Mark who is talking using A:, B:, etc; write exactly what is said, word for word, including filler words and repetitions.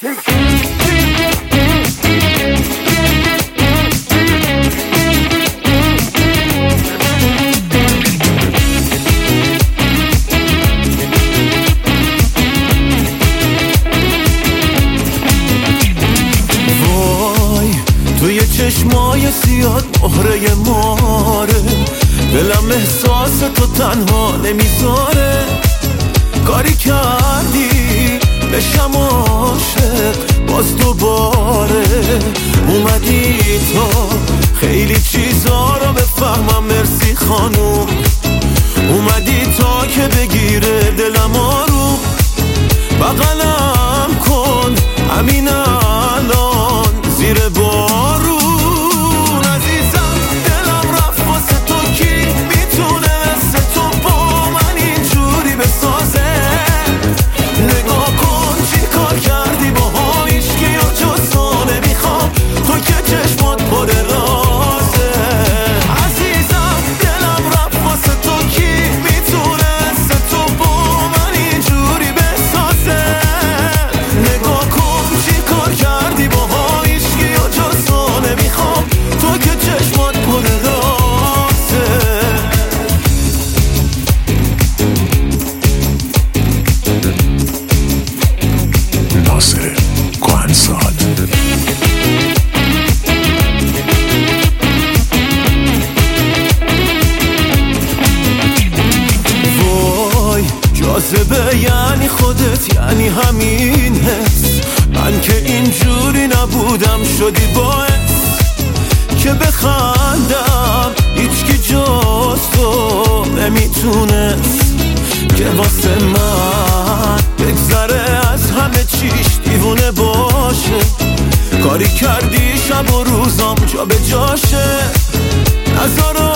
A: توی چشمای سیاد مهره ماره، دلم احساس تو تنها نمیذاره. کاری کردی بشم عاشق باز دوباره، اومدی تو خیلی چیزا رو بفهمم. مرسی خانوم، اومدی تا که بگیره دلم آروم. بغلم کن همین الان زیر بارون. عزیزم دلم رفت واسه تو، کی میتونه مثل تو با من اینجوری بسازه؟ نگاه کن چی کار کردی با هم، هیچکی و جز تو نمیخوام، تو که چشمات پر رازه. عزیزم دلم رفت واسه تو، کی میتونه مثل تو با من اینجوری بسازه؟ نگاه کن چی کار کردی با هم، هیچکی و جز تو نمیخوام، تو که چشمات پر رازه.
B: ناصر کهنسال.
A: وای جاذبه یعنی خودت، یعنی همین حس. من که اینجوری نبودم شدی باعث که بخندم. هیچکی جز تو نمیتونست که واسه من بگذره از همه چیش دیوونه باشه. کاری کردی شب و روزم جا به جاشه، نذارم